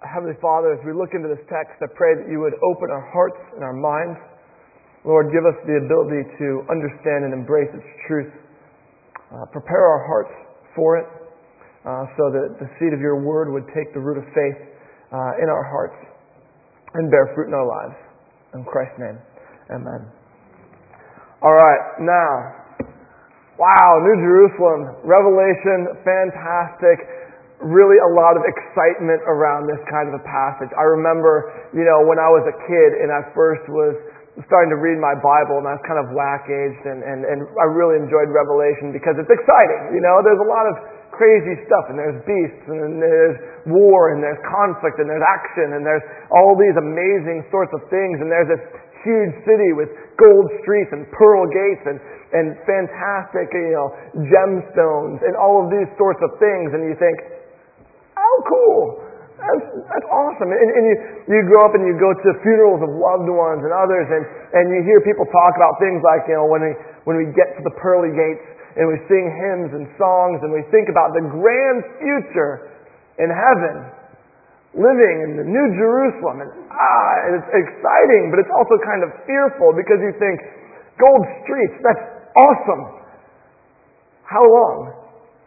Heavenly Father, as we look into this text, I pray that you would open our hearts and our minds. Lord, give us the ability to understand and embrace its truth. Prepare our hearts for it so that the seed of your word would take the root of faith in our hearts and bear fruit in our lives. In Christ's name, amen. All right, now, wow, New Jerusalem, Revelation, fantastic. Really a lot of excitement around this kind of a passage. I remember, when I was a kid and I first was starting to read my Bible and I was kind of whack-aged and I really enjoyed Revelation because it's exciting. There's a lot of crazy stuff and there's beasts and there's war and there's conflict and there's action and there's all these amazing sorts of things and there's this huge city with gold streets and pearl gates and fantastic, gemstones and all of these sorts of things, and you think, oh, cool. That's awesome. And you grow up and you go to funerals of loved ones and others and you hear people talk about things like, when we get to the pearly gates and we sing hymns and songs and we think about the grand future in heaven, living in the New Jerusalem. And it's exciting, but it's also kind of fearful because you think, gold streets, that's awesome. How long?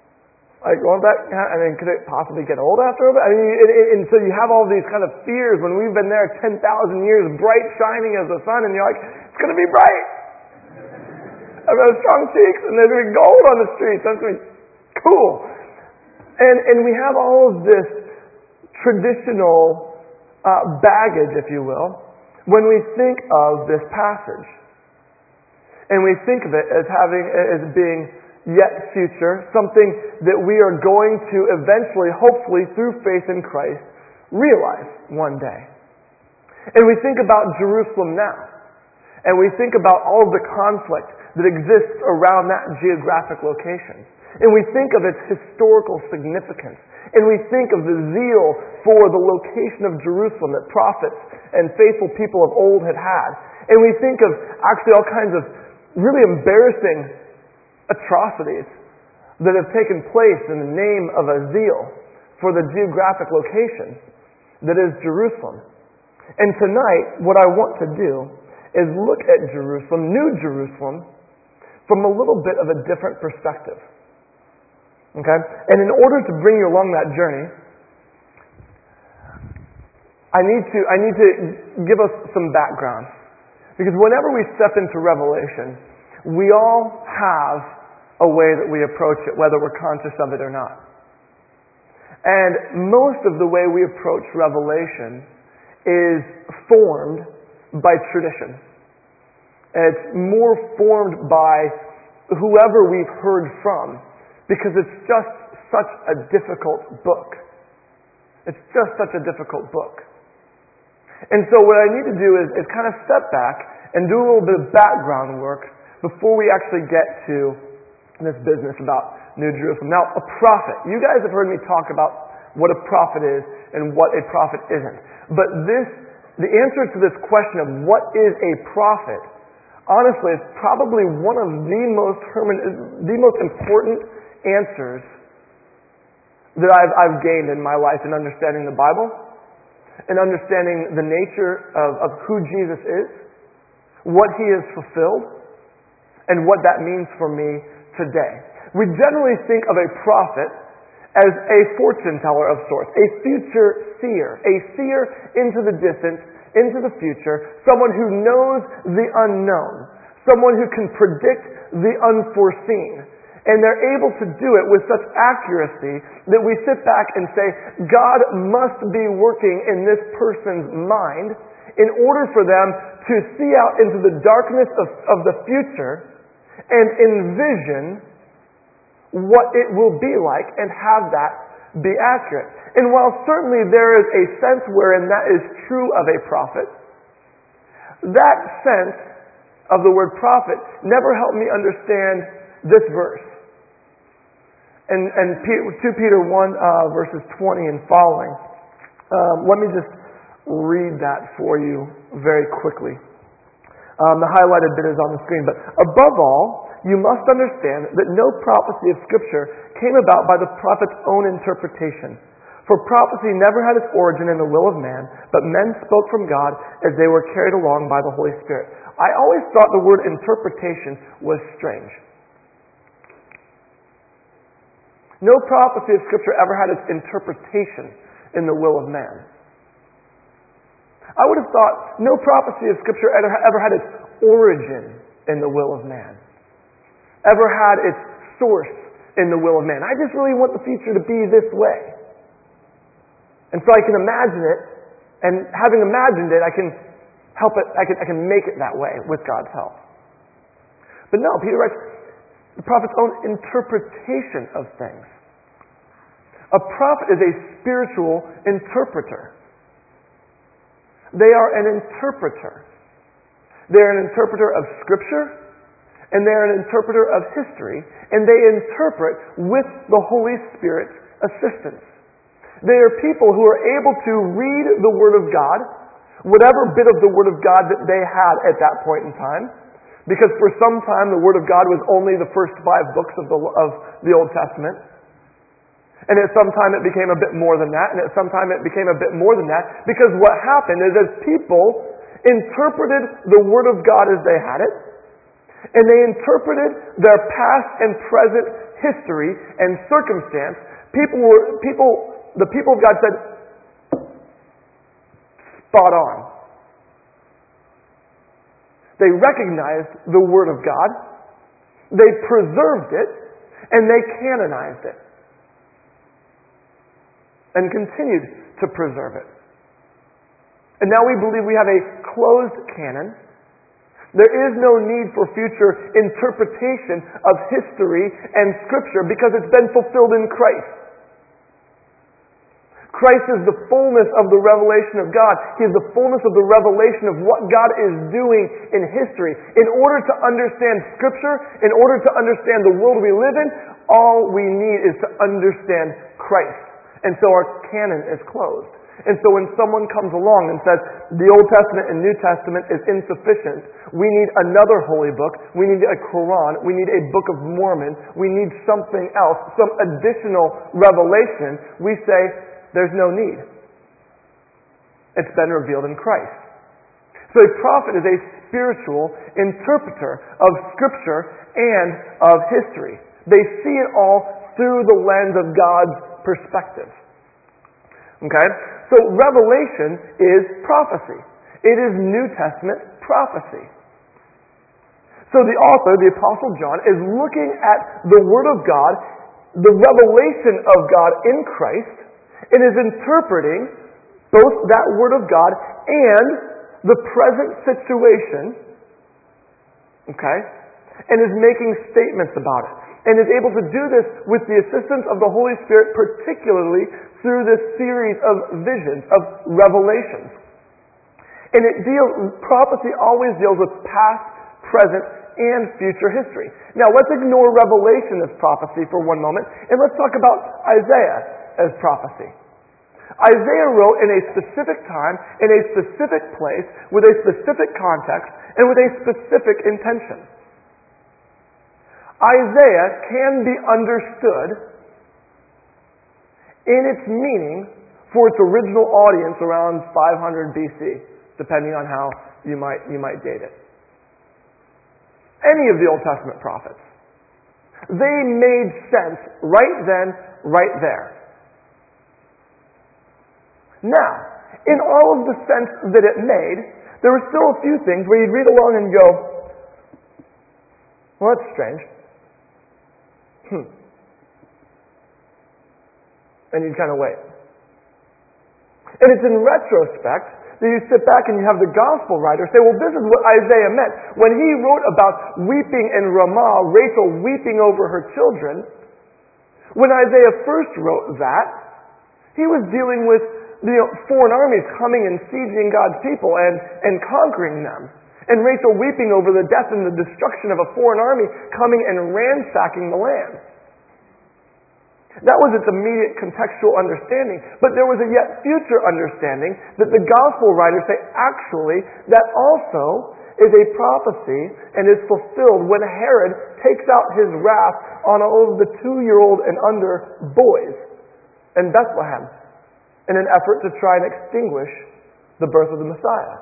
Could it possibly get old after a bit? And so you have all these kind of fears when we've been there 10,000 years, bright, shining as the sun, and you're like, it's going to be bright. I've got strong cheeks, and there's going to be gold on the streets. That's going to be cool. And we have all of this traditional baggage, if you will, when we think of this passage. And we think of it as being yet future, something that we are going to eventually, hopefully, through faith in Christ, realize one day. And we think about Jerusalem now. And we think about all of the conflict that exists around that geographic location. And we think of its historical significance. And we think of the zeal for the location of Jerusalem that prophets and faithful people of old had had. And we think of actually all kinds of really embarrassing atrocities that have taken place in the name of a zeal for the geographic location that is Jerusalem. And tonight, what I want to do is look at Jerusalem, New Jerusalem, from a little bit of a different perspective. Okay? And in order to bring you along that journey, I need to give us some background. Because whenever we step into Revelation, we all have a way that we approach it, whether we're conscious of it or not. And most of the way we approach Revelation is formed by tradition. And it's more formed by whoever we've heard from, because it's just such a difficult book. It's just such a difficult book. And so what I need to do is kind of step back and do a little bit of background work before we actually get to this business about New Jerusalem. Now, a prophet. You guys have heard me talk about what a prophet is and what a prophet isn't. But the answer to this question of what is a prophet, honestly, is probably one of the most important answers that I've gained in my life in understanding the Bible and understanding the nature of who Jesus is, what He has fulfilled, and what that means for me today. We generally think of a prophet as a fortune teller of sorts, a future seer, a seer into the distance, into the future, someone who knows the unknown, someone who can predict the unforeseen. And they're able to do it with such accuracy that we sit back and say, God must be working in this person's mind in order for them to see out into the darkness of the future and envision what it will be like and have that be accurate. And while certainly there is a sense wherein that is true of a prophet, that sense of the word prophet never helped me understand this verse. And 2 Peter 1 verses 20 and following. Let me just read that for you very quickly. The highlighted bit is on the screen. But above all, you must understand that no prophecy of Scripture came about by the prophet's own interpretation. For prophecy never had its origin in the will of man, but men spoke from God as they were carried along by the Holy Spirit. I always thought the word interpretation was strange. No prophecy of Scripture ever had its interpretation in the will of man. I would have thought no prophecy of Scripture ever had its origin in the will of man, ever had its source in the will of man. I just really want the future to be this way. And so I can imagine it, and having imagined it, I can help it, I can make it that way with God's help. But no, Peter writes, the prophet's own interpretation of things. A prophet is a spiritual interpreter. They are an interpreter. They are an interpreter of Scripture, and they are an interpreter of history, and they interpret with the Holy Spirit's assistance. They are people who are able to read the Word of God, whatever bit of the Word of God that they had at that point in time, because for some time the Word of God was only the first 5 books of the Old Testament. And at some time it became a bit more than that, and at some time it became a bit more than that, because what happened is as people interpreted the Word of God as they had it, and they interpreted their past and present history and circumstance, the people of God said, spot on. They recognized the Word of God, they preserved it, and they canonized it. And continued to preserve it. And now we believe we have a closed canon. There is no need for future interpretation of history and Scripture because it's been fulfilled in Christ. Christ is the fullness of the revelation of God. He is the fullness of the revelation of what God is doing in history. In order to understand Scripture, in order to understand the world we live in, all we need is to understand Christ. And so our canon is closed. And so when someone comes along and says, the Old Testament and New Testament is insufficient, we need another holy book, we need a Quran, we need a Book of Mormon, we need something else, some additional revelation, we say, there's no need. It's been revealed in Christ. So a prophet is a spiritual interpreter of Scripture and of history. They see it all through the lens of God's perspective. Okay? So Revelation is prophecy. It is New Testament prophecy. So the author, the Apostle John, is looking at the Word of God, the revelation of God in Christ, and is interpreting both that Word of God and the present situation, okay, and is making statements about it. And is able to do this with the assistance of the Holy Spirit, particularly through this series of visions, of revelations. And prophecy always deals with past, present, and future history. Now let's ignore Revelation as prophecy for one moment, and let's talk about Isaiah as prophecy. Isaiah wrote in a specific time, in a specific place, with a specific context, and with a specific intention. Isaiah can be understood in its meaning for its original audience around 500 BC, depending on how you might date it. Any of the Old Testament prophets. They made sense right then, right there. Now, in all of the sense that it made, there were still a few things where you'd read along and go, well, that's strange. And you'd kind of wait. And it's in retrospect that you sit back and you have the gospel writer say, well, this is what Isaiah meant. When he wrote about weeping in Ramah, Rachel weeping over her children, when Isaiah first wrote that, he was dealing with foreign armies coming and sieging God's people and conquering them. And Rachel weeping over the death and the destruction of a foreign army coming and ransacking the land. That was its immediate contextual understanding. But there was a yet future understanding that the gospel writers say actually that also is a prophecy and is fulfilled when Herod takes out his wrath on all of the 2-year-old and under boys in Bethlehem in an effort to try and extinguish the birth of the Messiah.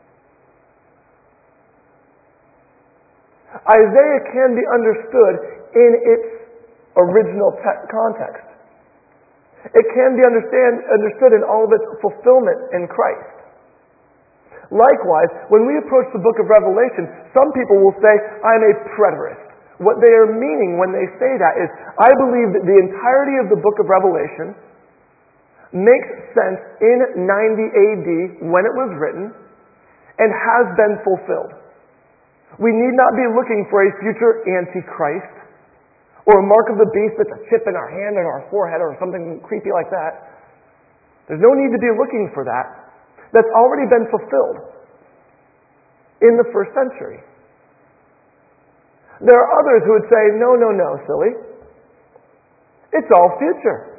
Isaiah can be understood in its original context. It can be understood in all of its fulfillment in Christ. Likewise, when we approach the book of Revelation, some people will say, I'm a preterist. What they are meaning when they say that is, I believe that the entirety of the book of Revelation makes sense in 90 AD when it was written and has been fulfilled. We need not be looking for a future Antichrist or a mark of the beast that's a chip in our hand or our forehead or something creepy like that. There's no need to be looking for that. That's already been fulfilled in the first century. There are others who would say, no, silly. It's all future.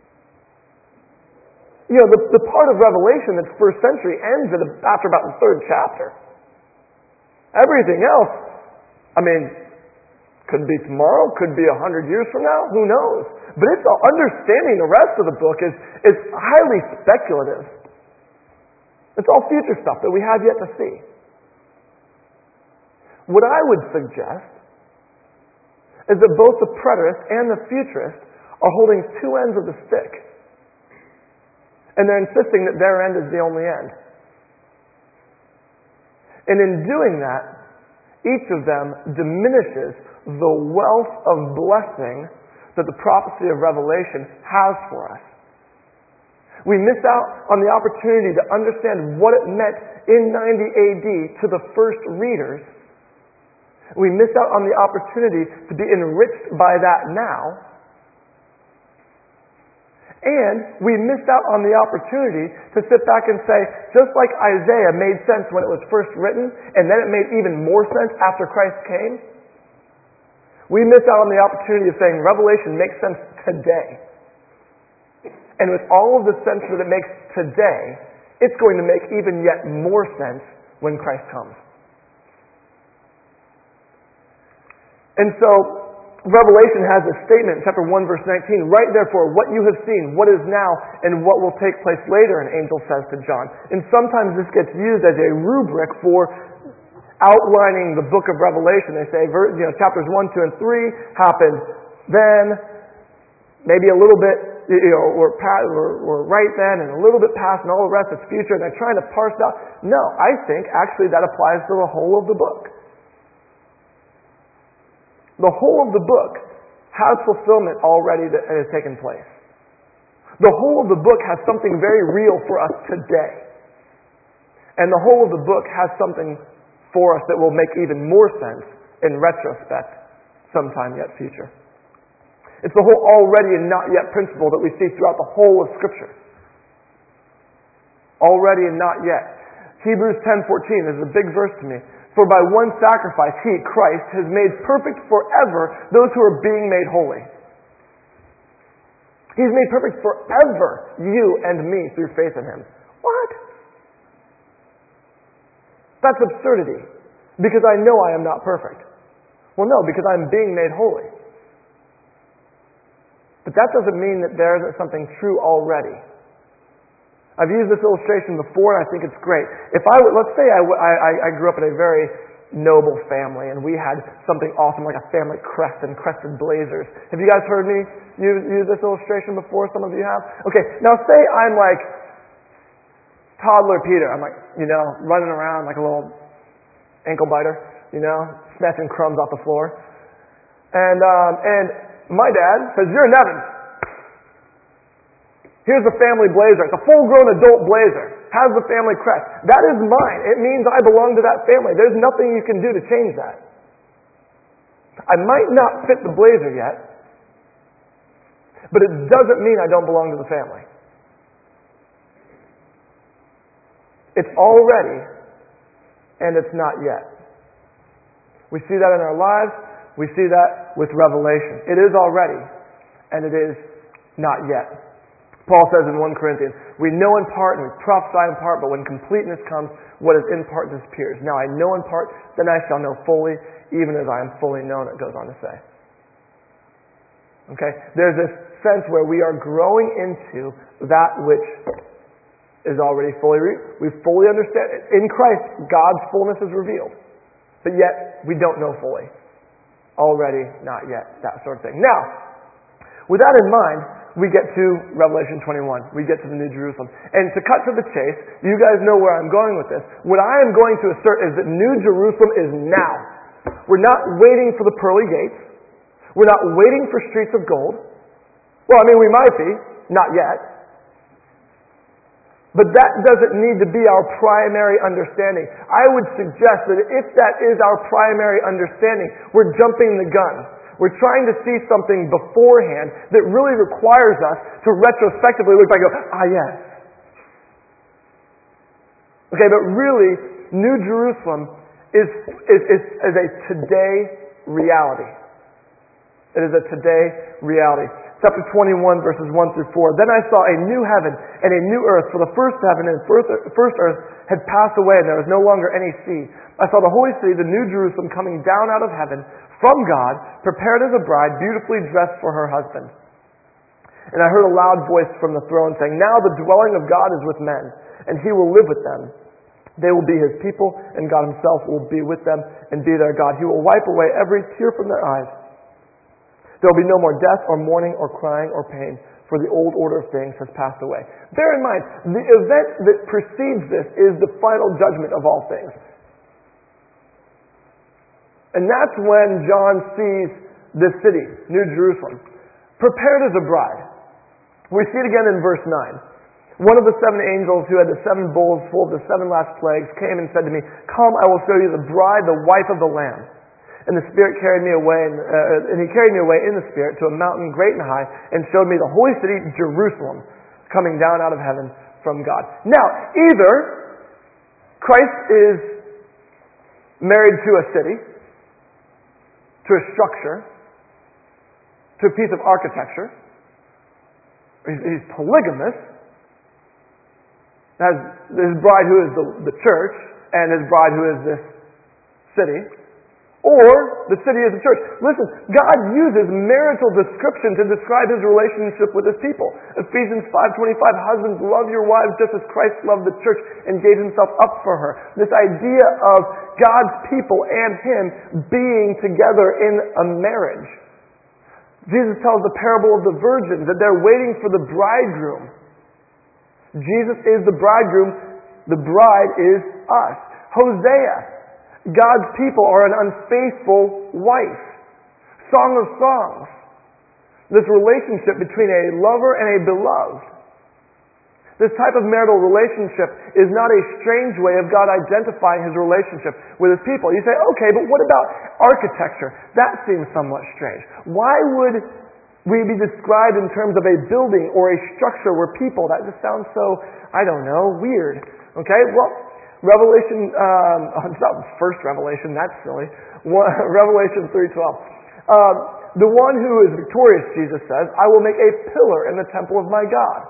You know, the part of Revelation that's first century ends after about the third chapter. Everything else, could be tomorrow, could be 100 years from now, who knows? But it's understanding the rest of the book is highly speculative. It's all future stuff that we have yet to see. What I would suggest is that both the preterist and the futurist are holding two ends of the stick. And they're insisting that their end is the only end. And in doing that, each of them diminishes the wealth of blessing that the prophecy of Revelation has for us. We miss out on the opportunity to understand what it meant in 90 AD to the first readers. We miss out on the opportunity to be enriched by that now. And we miss out on the opportunity to sit back and say, just like Isaiah made sense when it was first written, and then it made even more sense after Christ came, we miss out on the opportunity of saying Revelation makes sense today. And with all of the sense that it makes today, it's going to make even yet more sense when Christ comes. And so, Revelation has a statement in chapter 1, verse 19, right therefore, what you have seen, what is now, and what will take place later, an angel says to John. And sometimes this gets used as a rubric for outlining the book of Revelation. They say, chapters 1, 2, and 3 happened then, maybe a little bit, we're right then, and a little bit past, and all the rest is future, and they're trying to parse it out. No, I think actually that applies to the whole of the book. The whole of the book has fulfillment already that has taken place. The whole of the book has something very real for us today. And the whole of the book has something for us that will make even more sense in retrospect sometime yet future. It's the whole already and not yet principle that we see throughout the whole of Scripture. Already and not yet. Hebrews 10:14 is a big verse to me. For by one sacrifice, He, Christ, has made perfect forever those who are being made holy. He's made perfect forever you and me through faith in Him. What? That's absurdity. Because I know I am not perfect. Well, no, because I'm being made holy. But that doesn't mean that there isn't something true already. I've used this illustration before, and I think it's great. Let's say I grew up in a very noble family, and we had something awesome like a family crest and crested blazers. Have you guys heard me use this illustration before? Some of you have? Okay, now say I'm like toddler Peter. I'm like, running around like a little ankle biter, snatching crumbs off the floor. And my dad says, "You're Nevin. Here's the family blazer. It's a full-grown adult blazer. Has the family crest. That is mine. It means I belong to that family. There's nothing you can do to change that. I might not fit the blazer yet, but it doesn't mean I don't belong to the family. It's already, and it's not yet. We see that in our lives. We see that with Revelation. It is already, and it is not yet. Paul says in 1 Corinthians, we know in part and we prophesy in part, but when completeness comes, what is in part disappears. Now I know in part, then I shall know fully, even as I am fully known, it goes on to say. Okay? There's this sense where we are growing into that which is already we fully understand it. In Christ, God's fullness is revealed. But yet, we don't know fully. Already, not yet, that sort of thing. Now, with that in mind, we get to Revelation 21. We get to the New Jerusalem. And to cut to the chase, you guys know where I'm going with this. What I am going to assert is that New Jerusalem is now. We're not waiting for the pearly gates. We're not waiting for streets of gold. Well, I mean, we might be. Not yet. But that doesn't need to be our primary understanding. I would suggest that if that is our primary understanding, we're jumping the gun. We're trying to see something beforehand that really requires us to retrospectively look back and go, yes. Okay, but really, New Jerusalem is a today reality. It is a today reality. Chapter 21, verses 1 through 4. Then I saw a new heaven and a new earth, for the first heaven and first earth had passed away, and there was no longer any sea. I saw the holy city, the New Jerusalem, coming down out of heaven from God, prepared as a bride, beautifully dressed for her husband. And I heard a loud voice from the throne saying, "Now the dwelling of God is with men, and he will live with them. They will be his people, and God himself will be with them and be their God. He will wipe away every tear from their eyes. There will be no more death or mourning or crying or pain, for the old order of things has passed away." Bear in mind, the event that precedes this is the final judgment of all things. And that's when John sees this city, New Jerusalem, prepared as a bride. We see it again in verse 9. One of the 7 angels who had the 7 bowls full of the 7 last plagues came and said to me, "Come, I will show you the bride, the wife of the Lamb." And the Spirit carried me away, and he carried me away in the Spirit to a mountain great and high, and showed me the holy city, Jerusalem, coming down out of heaven from God. Now, either Christ is married to a city, to a structure, to a piece of architecture, he's polygamous, has his bride who is the church, and his bride who is this city, or the city is the church. Listen, God uses marital description to describe his relationship with his people. Ephesians 5:25, "Husbands, love your wives just as Christ loved the church and gave himself up for her." This idea of God's people and him being together in a marriage. Jesus tells the parable of the virgins that they're waiting for the bridegroom. Jesus is the bridegroom. The bride is us. Hosea. God's people are an unfaithful wife. Song of Songs. This relationship between a lover and a beloved. This type of marital relationship is not a strange way of God identifying his relationship with his people. You say, okay, but what about architecture? That seems somewhat strange. Why would we be described in terms of a building or a structure where people, that just sounds so, I don't know, weird. Okay, well, Revelation, it's not first Revelation, that's silly. Revelation 3:12. The one who is victorious, Jesus says, "I will make a pillar in the temple of my God.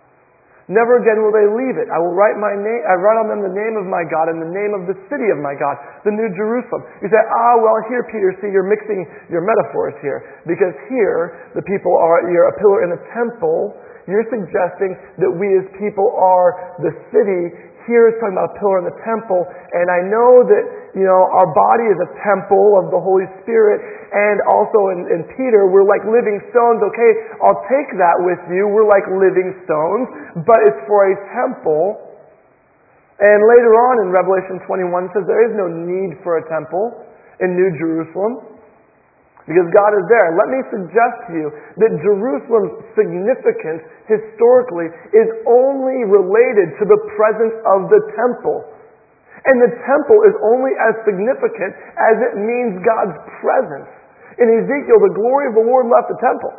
Never again will they leave it. I will write on them the name of my God and the name of the city of my God, the New Jerusalem." You say, well, here, Peter, see, you're mixing your metaphors here. Because here, the people you're a pillar in the temple. You're suggesting that we as people are the city. Here is talking about a pillar in the temple, and I know that, our body is a temple of the Holy Spirit, and also in Peter, we're like living stones. Okay, I'll take that with you. We're like living stones, but it's for a temple. And later on in Revelation 21, it says there is no need for a temple in New Jerusalem, because God is there. Let me suggest to you that Jerusalem's significance historically is only related to the presence of the temple. And the temple is only as significant as it means God's presence. In Ezekiel, the glory of the Lord left the temple.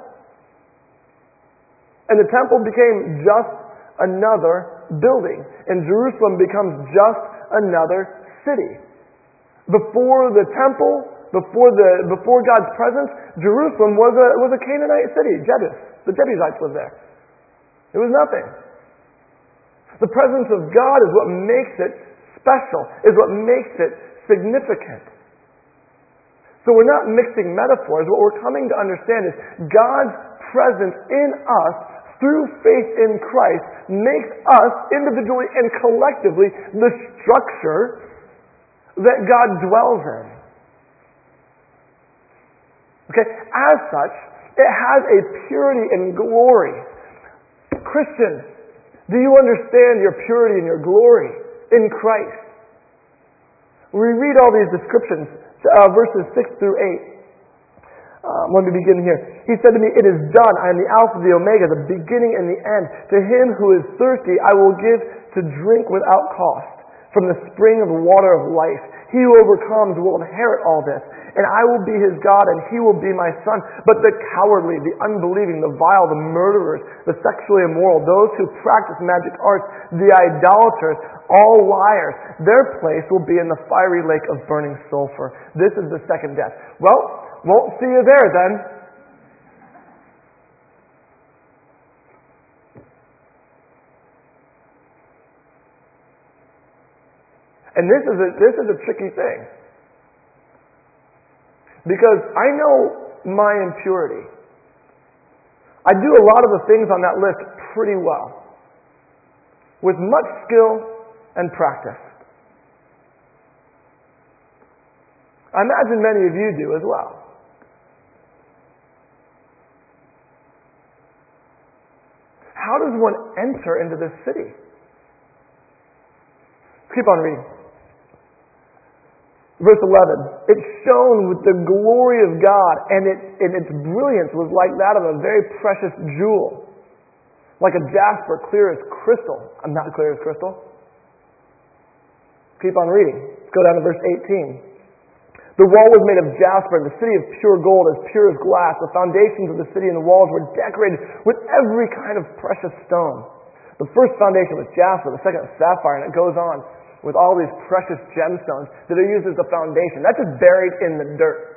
And the temple became just another building. And Jerusalem becomes just another city. Before the temple, before God's presence, Jerusalem was a Canaanite city, Jebus. The Jebusites lived there. It was nothing. The presence of God is what makes it special, is what makes it significant. So we're not mixing metaphors. What we're coming to understand is God's present in us through faith in Christ makes us individually and collectively the structure that God dwells in. Okay? As such, it has a purity and glory. Christian, do you understand your purity and your glory in Christ? We read all these descriptions, verses 6 through 8. Let me begin here. He said to me, "It is done. I am the Alpha, the Omega, the beginning and the end. To him who is thirsty, I will give to drink without cost from the spring of the water of life. He who overcomes will inherit all this, and I will be his God, and he will be my son. But the cowardly, the unbelieving, the vile, the murderers, the sexually immoral, those who practice magic arts, the idolaters, all liars, their place will be in the fiery lake of burning sulfur. This is the second death." Well, won't see you there then. And this is a tricky thing. Because I know my impurity. I do a lot of the things on that list pretty well. With much skill and practice. I imagine many of you do as well. How does one enter into this city? Keep on reading. Verse 11, "It shone with the glory of God, and its brilliance was like that of a very precious jewel, like a jasper, clear as crystal." I'm not clear as crystal. Keep on reading. Let's go down to verse 18. "The wall was made of jasper, and the city of pure gold, as pure as glass. The foundations of the city and the walls were decorated with every kind of precious stone. The first foundation was jasper, the second was sapphire," and it goes on with all these precious gemstones that are used as the foundation. That's just buried in the dirt.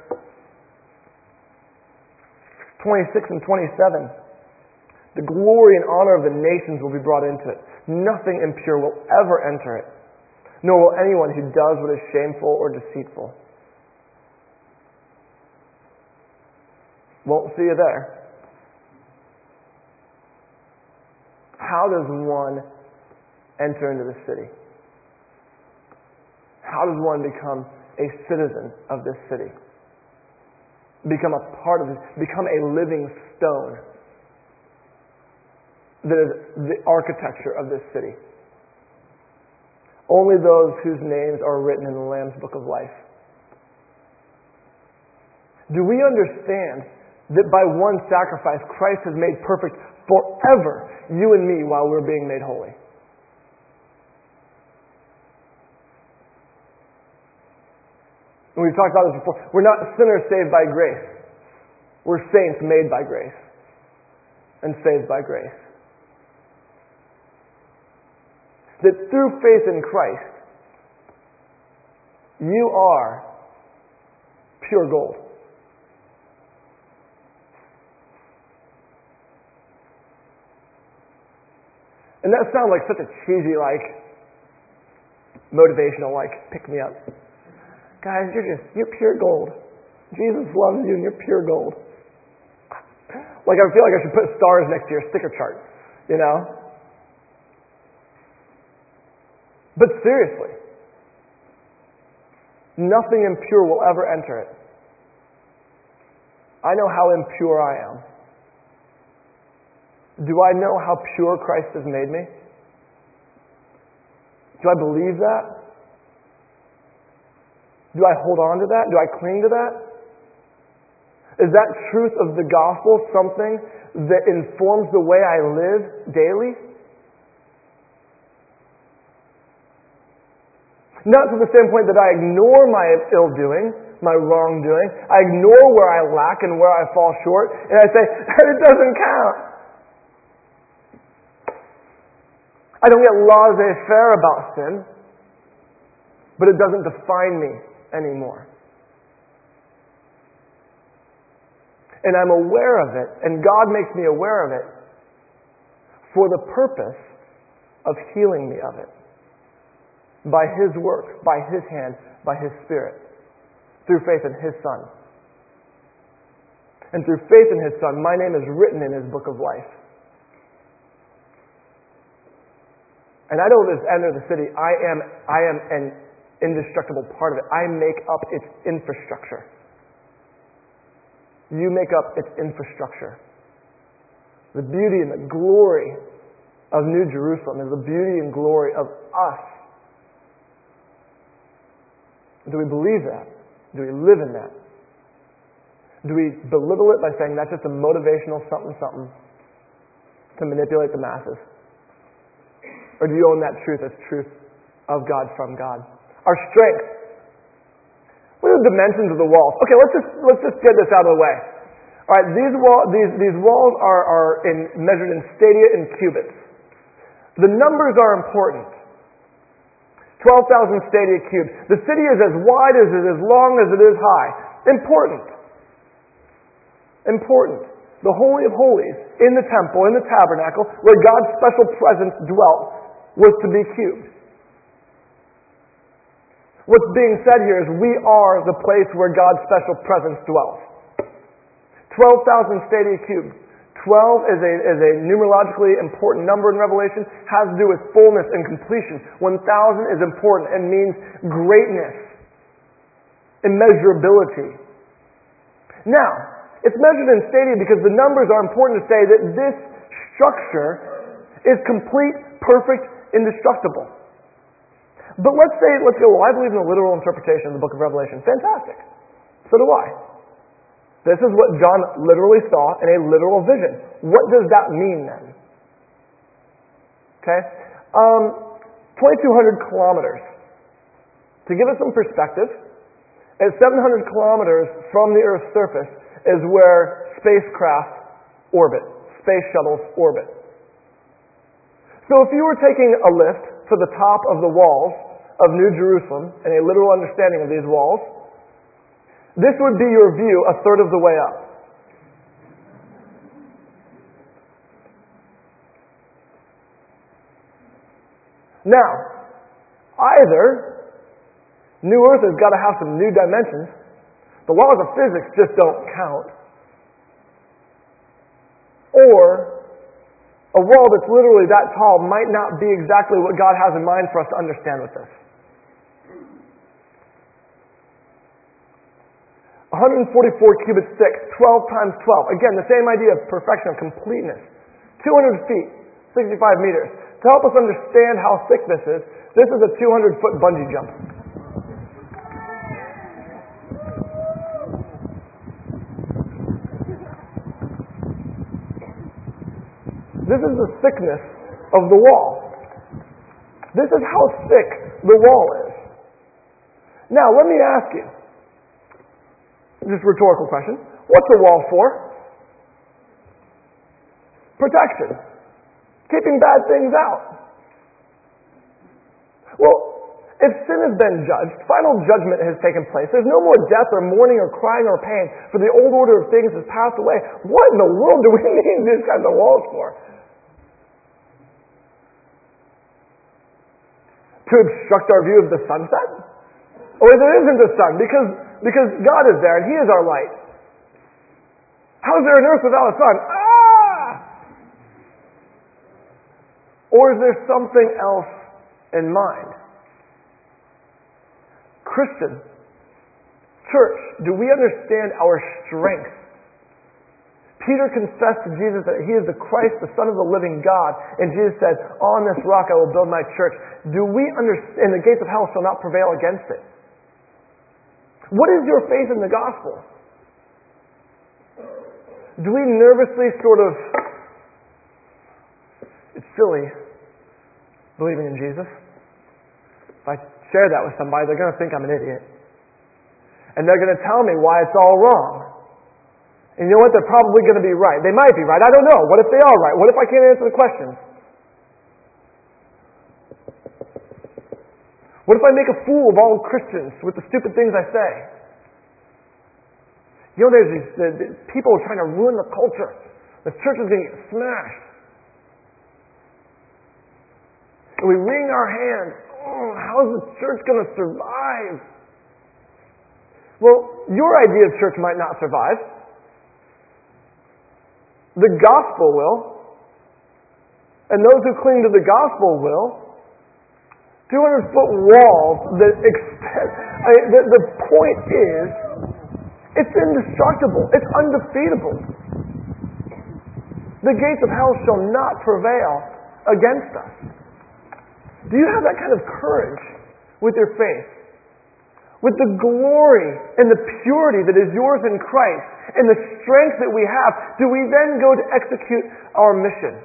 26 and 27. "The glory and honor of the nations will be brought into it. Nothing impure will ever enter it, nor will anyone who does what is shameful or deceitful." Won't see you there. How does one enter into the city? How does one become a citizen of this city? Become a part of it, become a living stone that is the architecture of this city. Only those whose names are written in the Lamb's Book of Life. Do we understand that by one sacrifice, Christ has made perfect forever you and me while we're being made holy? And we've talked about this before. We're not sinners saved by grace. We're saints made by grace and saved by grace. That through faith in Christ, you are pure gold. And that sounds like such a cheesy, motivational, pick me up. Guys, you're pure gold. Jesus loves you and you're pure gold. I feel like I should put stars next to your sticker chart, you know? But seriously, nothing impure will ever enter it. I know how impure I am. Do I know how pure Christ has made me? Do I believe that? Do I hold on to that? Do I cling to that? Is that truth of the gospel something that informs the way I live daily? Not to the same point that I ignore my ill-doing, my wrongdoing. I ignore where I lack and where I fall short, and I say, it doesn't count. I don't get laissez-faire about sin, but it doesn't define me anymore. And I'm aware of it, and God makes me aware of it for the purpose of healing me of it. By His work, by His hand, by His Spirit, through faith in His Son. And through faith in His Son, my name is written in His book of life. And I don't just enter the city. I am an indestructible part of it. I make up its infrastructure. You make up its infrastructure. The beauty and the glory of New Jerusalem is the beauty and glory of us. Do we believe that? Do we live in that? Do we belittle it by saying that's just a motivational something to manipulate the masses? Or do you own that truth as truth of God from God? Our strength. What are the dimensions of the walls? Okay, let's just get this out of the way. All right, these walls are measured in stadia and cubits. The numbers are important. 12,000 stadia cubes. The city is as wide as it is long as it is high. Important. The Holy of Holies in the temple, in the tabernacle, where God's special presence dwelt, was to be cubed. What's being said here is we are the place where God's special presence dwells. 12,000 stadia cubed. 12 is a numerologically important number in Revelation, has to do with fullness and completion. 1,000 is important and means greatness, immeasurability. Now, it's measured in stadia because the numbers are important to say that this structure is complete, perfect, indestructible. But let's go, well, I believe in the literal interpretation of the book of Revelation. Fantastic. So do I. This is what John literally saw in a literal vision. What does that mean then? Okay? 2,200 kilometers. To give us some perspective, at 700 kilometers from the Earth's surface is where spacecraft orbit, space shuttles orbit. So if you were taking a lift to the top of the walls of New Jerusalem, and a literal understanding of these walls, this would be your view a third of the way up. Now, either New Earth has got to have some new dimensions, the laws of physics just don't count, or a wall that's literally that tall might not be exactly what God has in mind for us to understand with this. 144 cubits thick, 12 times 12. Again, the same idea of perfection, of completeness. 200 feet, 65 meters. To help us understand how thick this is a 200-foot bungee jump. This is the thickness of the wall. This is how thick the wall is. Now, let me ask you, just a rhetorical question, what's a wall for? Protection. Keeping bad things out. Well, if sin has been judged, final judgment has taken place, there's no more death or mourning or crying or pain, for the old order of things has passed away. What in the world do we need these kinds of walls for? To obstruct our view of the sunset? Or there isn't a sun, because God is there and He is our light. How is there an earth without a sun? Or is there something else in mind? Christian, church, do we understand our strength? Peter confessed to Jesus that He is the Christ, the Son of the living God. And Jesus said, on this rock I will build my church. Do we understand, and the gates of hell shall not prevail against it? What is your faith in the gospel? Do we nervously it's silly believing in Jesus? If I share that with somebody, they're going to think I'm an idiot. And they're going to tell me why it's all wrong. And you know what? They're probably going to be right. They might be right. I don't know. What if they are right? What if I can't answer the questions? What if I make a fool of all Christians with the stupid things I say? You know, there's these people trying to ruin the culture. The church is going to get smashed. And we wring our hands. Oh, how is the church going to survive? Well, your idea of church might not survive. The gospel will. And those who cling to the gospel will. 200-foot walls that extend. The point is, it's indestructible. It's undefeatable. The gates of hell shall not prevail against us. Do you have that kind of courage with your faith? With the glory and the purity that is yours in Christ and the strength that we have, do we then go to execute our mission?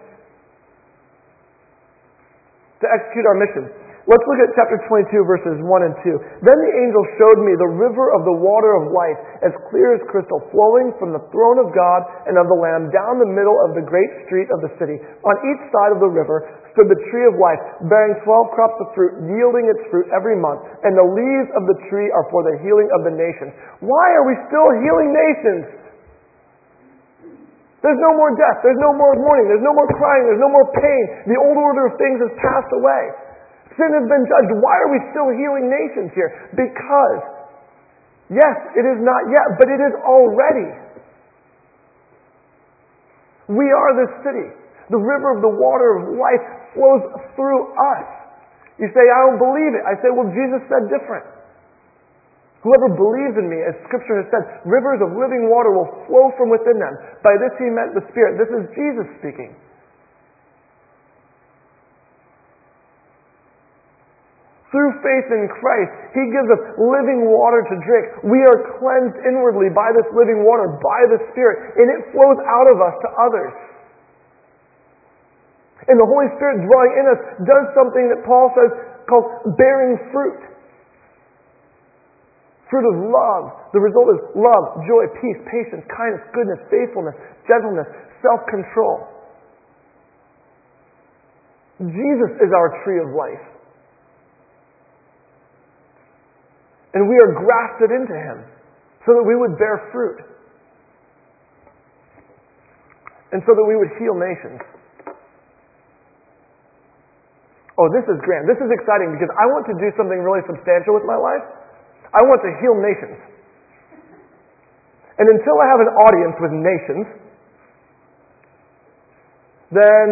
To execute our mission. Let's look at chapter 22, verses 1 and 2. Then the angel showed me the river of the water of life, as clear as crystal, flowing from the throne of God and of the Lamb down the middle of the great street of the city. On each side of the river stood the tree of life, bearing 12 crops of fruit, yielding its fruit every month. And the leaves of the tree are for the healing of the nations. Why are we still healing nations? There's no more death. There's no more mourning. There's no more crying. There's no more pain. The old order of things has passed away. Sin has been judged. Why are we still healing nations here? Because, yes, it is not yet, but it is already. We are this city. The river of the water of life flows through us. You say, I don't believe it. I say, well, Jesus said different. Whoever believes in me, as Scripture has said, rivers of living water will flow from within them. By this he meant the Spirit. This is Jesus speaking. Through faith in Christ, He gives us living water to drink. We are cleansed inwardly by this living water, by the Spirit, and it flows out of us to others. And the Holy Spirit dwelling in us does something that Paul says called bearing fruit. Fruit of love. The result is love, joy, peace, patience, kindness, goodness, faithfulness, gentleness, self-control. Jesus is our tree of life. And we are grafted into Him so that we would bear fruit. And so that we would heal nations. Oh, this is grand. This is exciting because I want to do something really substantial with my life. I want to heal nations. And until I have an audience with nations, then...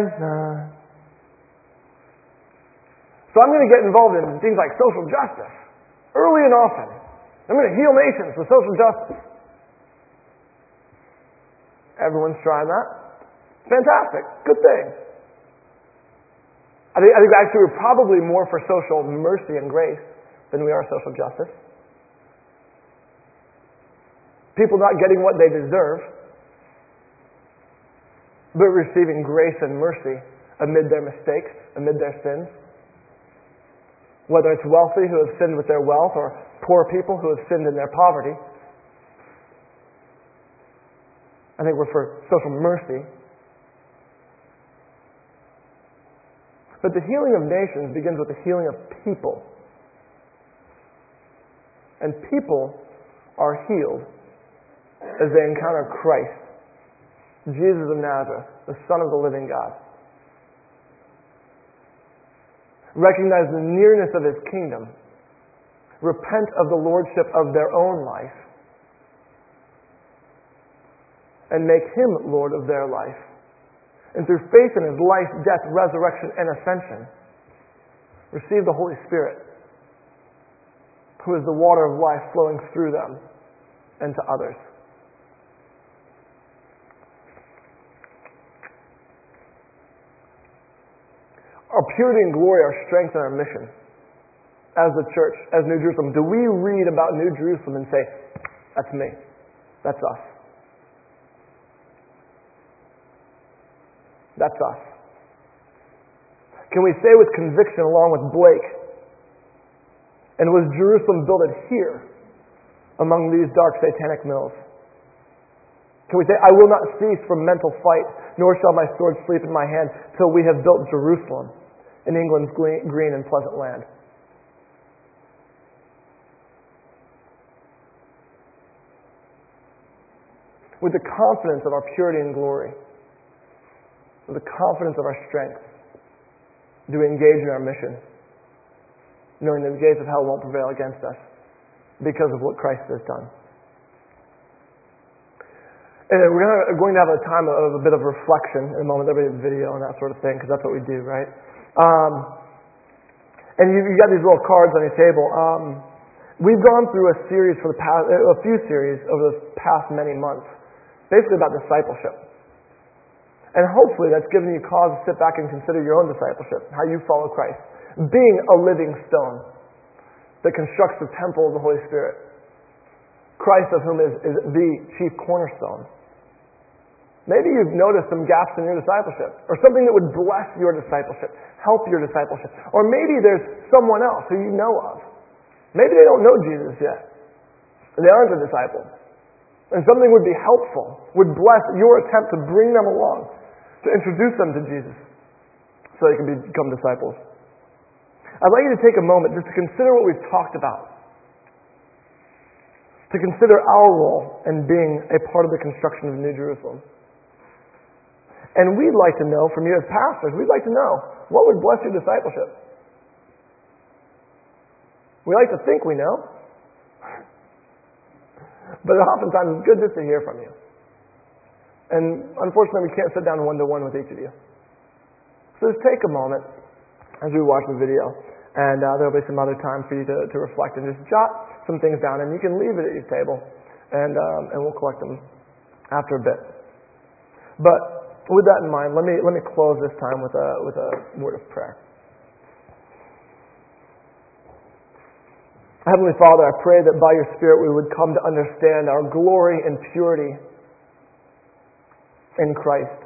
So I'm going to get involved in things like social justice. Early and often. I'm going to heal nations with social justice. Everyone's trying that. Fantastic. Good thing. I think actually we're probably more for social mercy and grace than we are social justice. People not getting what they deserve, but receiving grace and mercy amid their mistakes, amid their sins. Whether it's wealthy who have sinned with their wealth or poor people who have sinned in their poverty. I think we're for social mercy. But the healing of nations begins with the healing of people. And people are healed as they encounter Christ, Jesus of Nazareth, the Son of the living God. Recognize the nearness of His kingdom, repent of the lordship of their own life, and make Him Lord of their life. And through faith in His life, death, resurrection, and ascension, receive the Holy Spirit, who is the water of life flowing through them and to others. Our purity and glory, our strength and our mission as the church, as New Jerusalem. Do we read about New Jerusalem and say, that's me, that's us? That's us. Can we say with conviction along with Blake, and was Jerusalem builded here among these dark satanic mills? Can we say, I will not cease from mental fight, nor shall my sword sleep in my hand, till we have built Jerusalem in England's green and pleasant land? With the confidence of our purity and glory, with the confidence of our strength, do we engage in our mission, knowing that the gates of hell won't prevail against us because of what Christ has done. And we're going to have a time of a bit of reflection in a moment. There'll be a video and that sort of thing, because that's what we do, right? And you got these little cards on your table. We've gone through a few series over the past many months, basically about discipleship. And hopefully that's given you cause to sit back and consider your own discipleship, how you follow Christ. Being a living stone that constructs the temple of the Holy Spirit. Christ, of whom is the chief cornerstone. Maybe you've noticed some gaps in your discipleship, or something that would bless your discipleship, help your discipleship. Or maybe there's someone else who you know of. Maybe they don't know Jesus yet. They aren't a disciple. And something would be helpful, would bless your attempt to bring them along, to introduce them to Jesus, so they can become disciples. I'd like you to take a moment just to consider what we've talked about. To consider our role in being a part of the construction of New Jerusalem. And we'd like to know from you as pastors, we'd like to know, what would bless your discipleship? We like to think we know. But oftentimes it's good just to hear from you. And unfortunately we can't sit down one-to-one with each of you. So just take a moment as we watch the video, and there'll be some other time for you to reflect and just jot some things down, and you can leave it at your table, and we'll collect them after a bit. But with that in mind, let me close this time with a word of prayer. Heavenly Father, I pray that by your Spirit we would come to understand our glory and purity in Christ.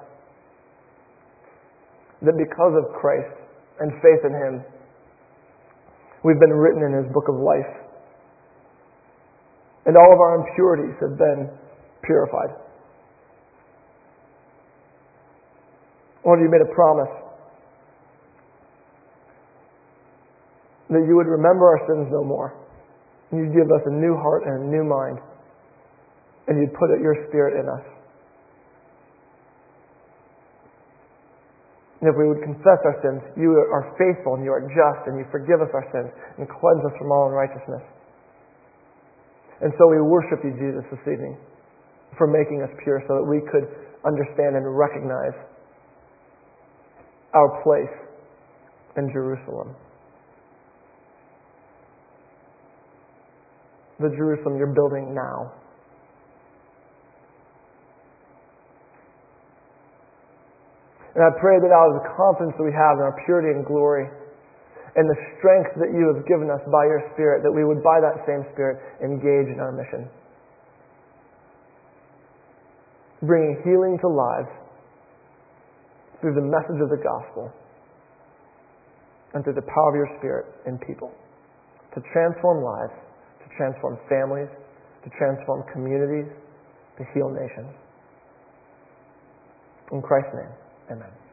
That because of Christ and faith in Him, we've been written in His book of life. And all of our impurities have been purified. Lord, you made a promise that you would remember our sins no more. And you'd give us a new heart and a new mind. And you'd put your Spirit in us. And if we would confess our sins, you are faithful and you are just, and you forgive us our sins and cleanse us from all unrighteousness. And so we worship you, Jesus, this evening for making us pure so that we could understand and recognize our place in Jerusalem. The Jerusalem you're building now. And I pray that out of the confidence that we have in our purity and glory and the strength that you have given us by your Spirit, that we would, by that same Spirit, engage in our mission. Bringing healing to lives through the message of the gospel and through the power of your Spirit in people. To transform lives, to transform families, to transform communities, to heal nations. In Christ's name, amen.